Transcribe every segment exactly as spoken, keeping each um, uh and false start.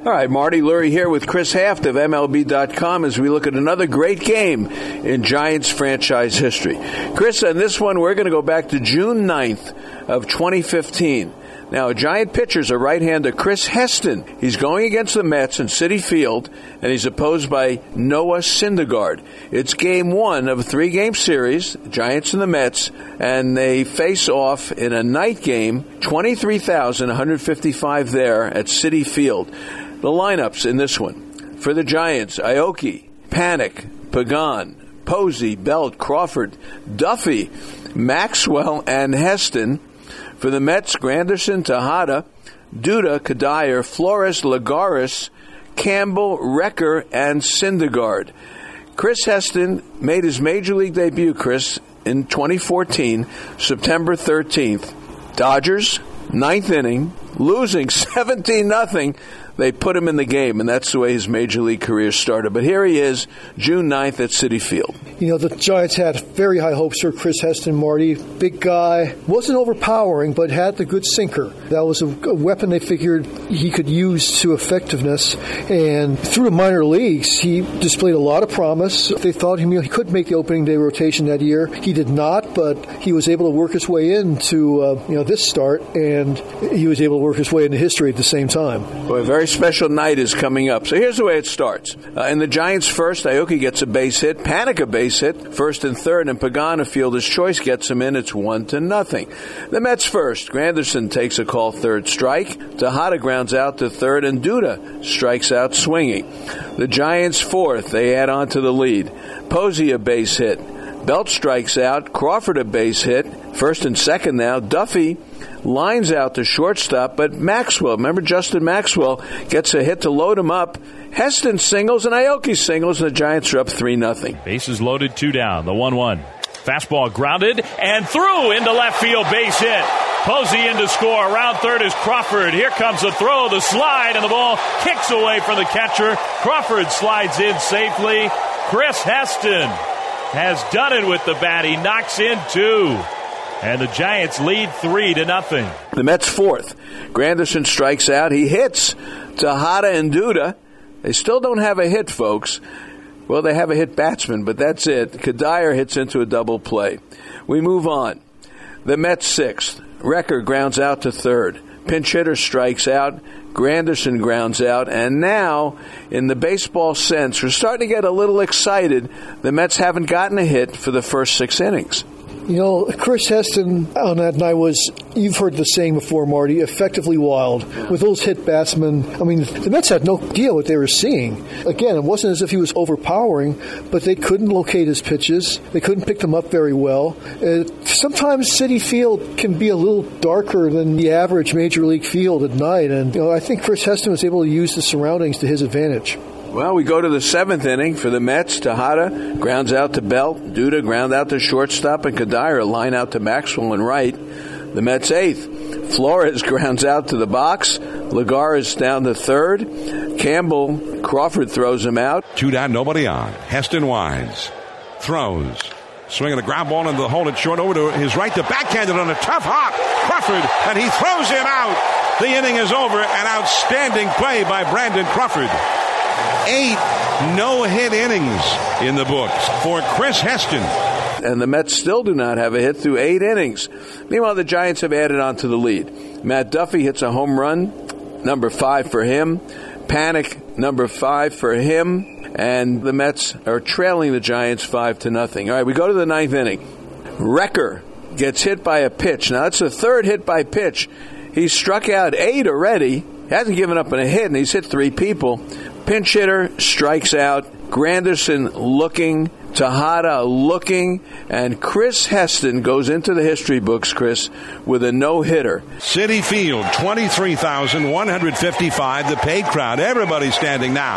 All right, Marty Lurie here with Chris Haft of M L B dot com as we look at another great game in Giants franchise history. Chris, on this one, we're going to go back to June ninth of twenty fifteen. Now, a Giant pitcher's a right-hander, Chris Heston. He's going against the Mets in Citi Field, and he's opposed by Noah Syndergaard. It's game one of a three-game series, Giants and the Mets, and they face off in a night game, twenty-three thousand one hundred fifty-five there at Citi Field. The lineups in this one. For the Giants, Aoki, Panik, Pagan, Posey, Belt, Crawford, Duffy, Maxwell, and Heston. For the Mets, Granderson, Tejada, Duda, Kadire, Flores, Lagares, Campbell, Recker, and Syndergaard. Chris Heston made his Major League debut, Chris, in twenty fourteen, September thirteenth. Dodgers, ninth inning, losing seventeen nothing. They put him in the game, and that's the way his Major League career started. But here he is, June ninth at Citi Field. You know, the Giants had very high hopes for Chris Heston, Marty. Big guy. Wasn't overpowering, but had the good sinker. That was a, a weapon they figured he could use to effectiveness. And through the minor leagues, he displayed a lot of promise. They thought he, he could make the opening day rotation that year. He did not, but he was able to work his way into uh, you know this start, and he was able to work his way into history at the same time. Boy, a very special night is coming up. So here's the way it starts. Uh, in the Giants first, Aoki gets a base hit, Panik a base hit, first and third, and Pagan, a fielder's choice, gets him in. It's one to nothing. The Mets first. Granderson takes a call, third strike. Tejada grounds out to third, and Duda strikes out swinging. The Giants fourth. They add on to the lead. Posey a base hit. Belt strikes out. Crawford a base hit. First and second now. Duffy lines out to shortstop, but Maxwell, remember Justin Maxwell, gets a hit to load him up. Heston singles and Aoki singles, and the Giants are up three nothing. Bases loaded, two down, the one one. Fastball grounded and through into left field, base hit. Posey in to score. Around third is Crawford. Here comes the throw, the slide, and the ball kicks away from the catcher. Crawford slides in safely. Chris Heston has done it with the bat. He knocks in two. And the Giants lead three to nothing. The Mets fourth. Granderson strikes out. He hits Tejada and Duda. They still don't have a hit, folks. Well, they have a hit batsman, but that's it. Kadire hits into a double play. We move on. The Mets sixth. Recker grounds out to third. Pinch hitter strikes out. Granderson grounds out. And now, in the baseball sense, we're starting to get a little excited. The Mets haven't gotten a hit for the first six innings. You know, Chris Heston on that night was, you've heard the saying before, Marty, effectively wild. With those hit batsmen, I mean, the Mets had no idea what they were seeing. Again, it wasn't as if he was overpowering, but they couldn't locate his pitches. They couldn't pick them up very well. Uh, sometimes Citi Field can be a little darker than the average Major League field at night, and you know, I think Chris Heston was able to use the surroundings to his advantage. Well, we go to the seventh inning for the Mets. Tejada grounds out to Belt. Duda ground out to shortstop, and Kadire line out to Maxwell and right. The Mets eighth. Flores grounds out to the box. Lagares down to third. Campbell, Crawford throws him out. Two down, nobody on. Heston winds. Throws. Swinging a ground ball into the hole at short over to his right. The backhanded on a tough hop. Crawford, and he throws him out. The inning is over. An outstanding play by Brandon Crawford. Eight no-hit innings in the books for Chris Heston. And the Mets still do not have a hit through eight innings. Meanwhile, the Giants have added on to the lead. Matt Duffy hits a home run, number five for him. Panik, number five for him. And the Mets are trailing the Giants five to nothing. All right, we go to the ninth inning. Recker gets hit by a pitch. Now, that's the third hit by pitch. He's struck out eight already. He hasn't given up on a hit, and he's hit three people. Pinch hitter strikes out. Granderson looking. Tejada looking. And Chris Heston goes into the history books, Chris, with a no-hitter. Citi Field, twenty-three thousand one hundred fifty-five, the paid crowd. Everybody's standing now.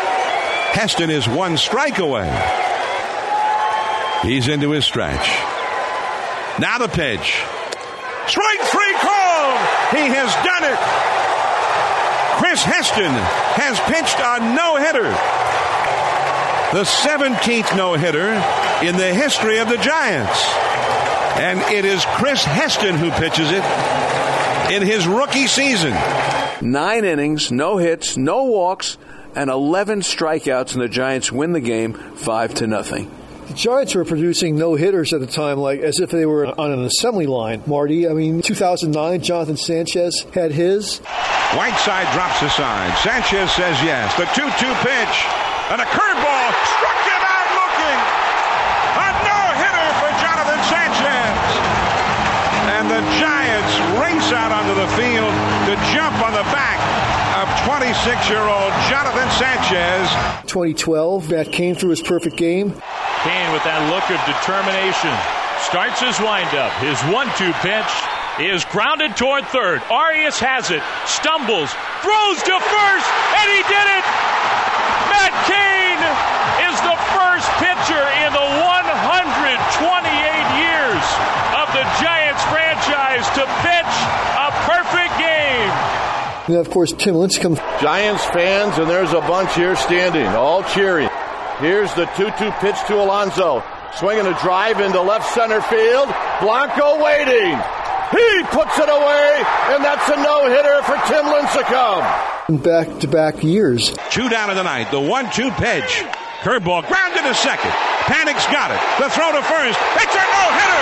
Heston is one strike away. He's into his stretch. Now the pitch. Strike three called. He has done it. Chris Heston has pitched a no-hitter. The seventeenth no-hitter in the history of the Giants. And it is Chris Heston who pitches it in his rookie season. Nine innings, no hits, no walks, and eleven strikeouts, and the Giants win the game five to nothing. The Giants were producing no-hitters at the time, like as if they were on an assembly line, Marty. I mean, two thousand nine, Jonathan Sanchez had his. Whiteside drops aside. Sanchez says yes. The two two pitch. And a curveball struck him out looking. A no-hitter for Jonathan Sanchez. And the Giants race out onto the field to jump on the back of twenty-six-year-old Jonathan Sanchez. twenty twelve, Matt Cain threw his perfect game. Cain with that look of determination. Starts his windup. His one two pitch is grounded toward third. Arias has it. Stumbles. Throws to first. And he did it! Matt Cain is the first pitcher in the one hundred twenty-eight years of the Giants franchise to pitch a perfect game. And of course, Tim Lincecum. Giants fans, and there's a bunch here standing, all cheering. Here's the two two pitch to Alonso. Swinging a drive into left center field. Blanco waiting. He puts it away, and that's a no-hitter for Tim Lincecum. In back-to-back years. Two down in the ninth. The one two pitch. Curveball grounded to second. Panic's got it. The throw to first. It's a no-hitter.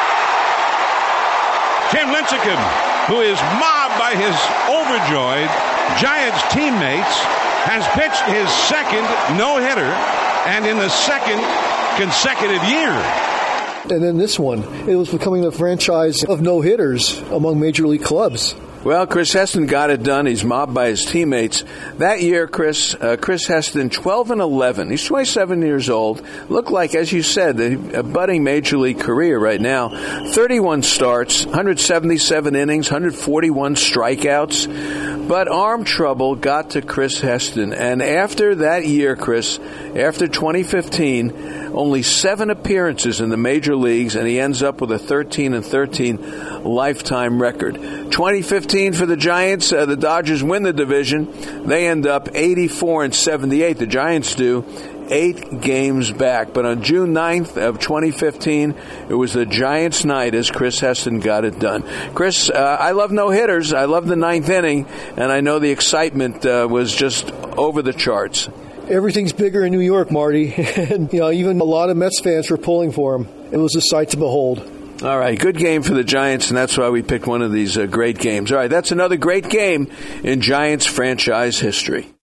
Tim Lincecum, who is mobbed by his overjoyed Giants teammates, has pitched his second no-hitter, and in the second consecutive year. And then this one, it was becoming the franchise of no-hitters among major league clubs. Well, Chris Heston got it done. He's mobbed by his teammates. That year, Chris uh, Chris Heston, twelve and eleven. He's twenty-seven years old. Looked like, as you said, a budding major league career right now. thirty-one starts, one hundred seventy-seven innings, one hundred forty-one strikeouts. But arm trouble got to Chris Heston. And after that year, Chris, after twenty fifteen, only seven appearances in the major leagues, and he ends up with a thirteen and thirteen lifetime record. twenty fifteen for the Giants, uh, the Dodgers win the division. They end up eighty-four and seventy-eight. The Giants do. Eight games back. But on June ninth of twenty fifteen, it was the Giants' night as Chris Heston got it done. Chris, uh, I love no-hitters. I love the ninth inning, and I know the excitement uh, was just over the charts. Everything's bigger in New York, Marty. And, you know, even a lot of Mets fans were pulling for him. It was a sight to behold. All right, good game for the Giants, and that's why we picked one of these uh, great games. All right, that's another great game in Giants franchise history.